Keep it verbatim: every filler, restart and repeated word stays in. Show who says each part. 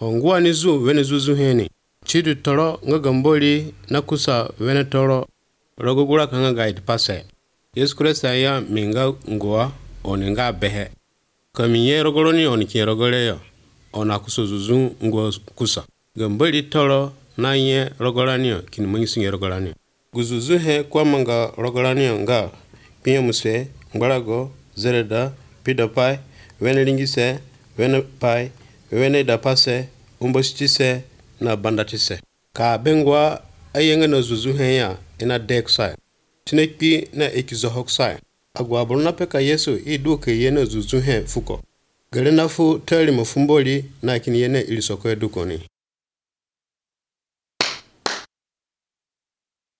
Speaker 1: Ongwa ni zu wene zuzu heni. Chidu toro nga gamboli na kusa wene toro rogogura kanga gaid pase. Yesu Krista ya minga ngwa oni nga behe. Kaminye rogoloni oni kie rogoleyo. Ona kusa zuzu ngwa kusa. Gamboli toro na nye rogolaniyo kini mungisinge rogolaniyo. Guzuzu he kwa manga rogolaniyo nga pinya muse ngwarago zereda pidapai wene lingise wene pai wene dapase umbositise na bandatise. Ka bengwa ayenga na zuzu he ya ina deksai. Tinekpi na ekizohoksai. Agwa buruna peka Yesu iduke yene zuzu he fuko. Gale nafu tali mafumboli na kini yene ilisoko edukoni.